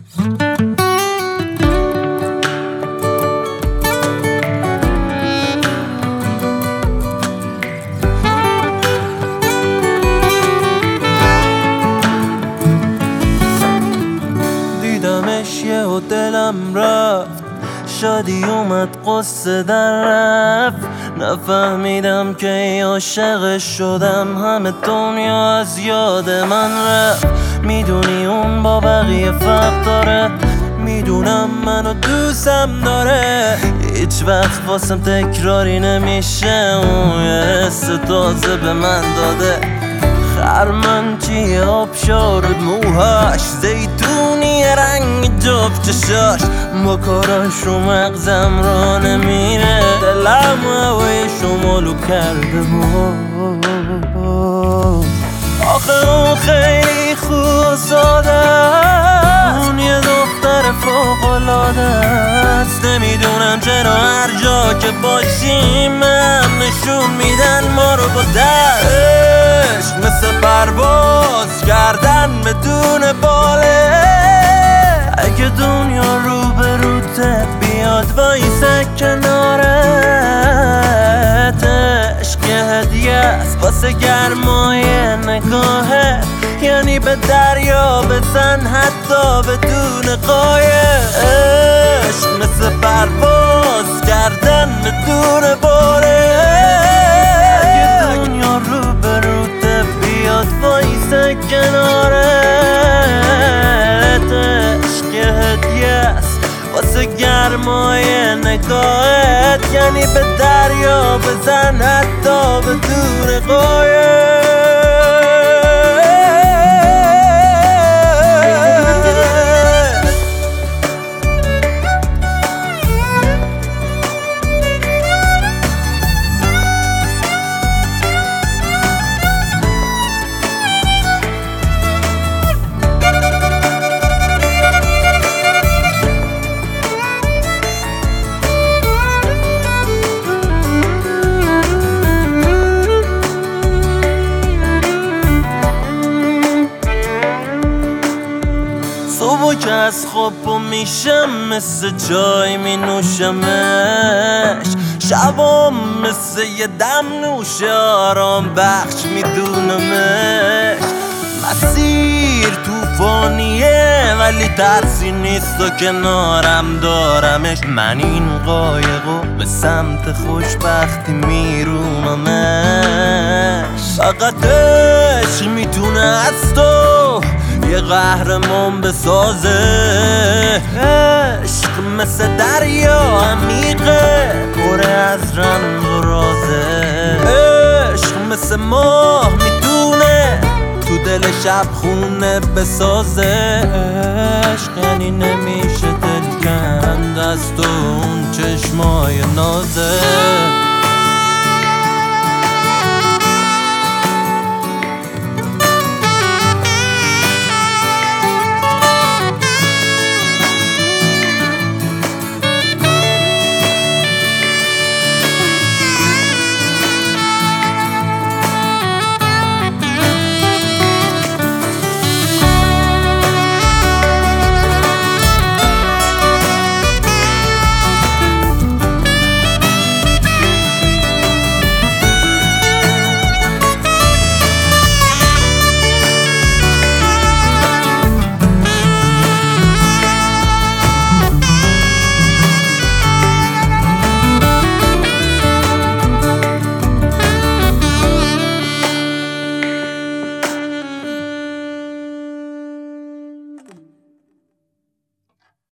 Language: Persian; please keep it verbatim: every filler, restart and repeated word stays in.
دیدمش یه و دلم رفت، شادی اومد قصه در رفت. نفهمیدم که عاشقش شدم، همه دنیا از یاد من رفت. میدونی اون با بقیه فرق داره، میدونم منو دوستم داره. هیچ وقت واسم تکراری نمیشه، اون یه حس تازه به من داده. خرمنچی آب شارد موهاش، زیتونی رنگ جفت چشاش. با کاراش رو مغزم را نمیره، دلم هوای شمالو کرده بود. آخه اون خیلی خوب ساده است، اون یه دختر فوق‌العاده است. نمیدونم چرا هر جا که باشیم هم نشون میدن ما رو با دست. مثل پرواز کردن بدون باله، اگه دنیا رو به روته بیاد وایسه کنارت. عشق یه هدیه است واسه گرمای نگاهه، یعنی به دریا بزن حتی بدون قایق. عشق مثل پرواز کردن بدون باله، اگه دنیا رو به روته بیاد وایسه کنارت. عشق یه هدیه است واسه گرمای نگاهت، یعنی به دریا بزن حتی بدون قایق. صبح که از خواب پا میشم مثل چای می نوشمش، شبام مثل یه دم نوش آرام بخش میدونمش. مسیر توفانیه ولی ترسی نیست و کنارم دارمش. من این قایقو به سمت خوشبختی میروممش. فقط عشق میتونه از تو یه قهرمان بسازه. عشق مثل دریا عمیقه پر از رمز و رازه. عشق مثل ماه میتونه تو دل شب خونه بسازه. عشق یعنی نمیشه دل کند از تو اون چشمای نازه.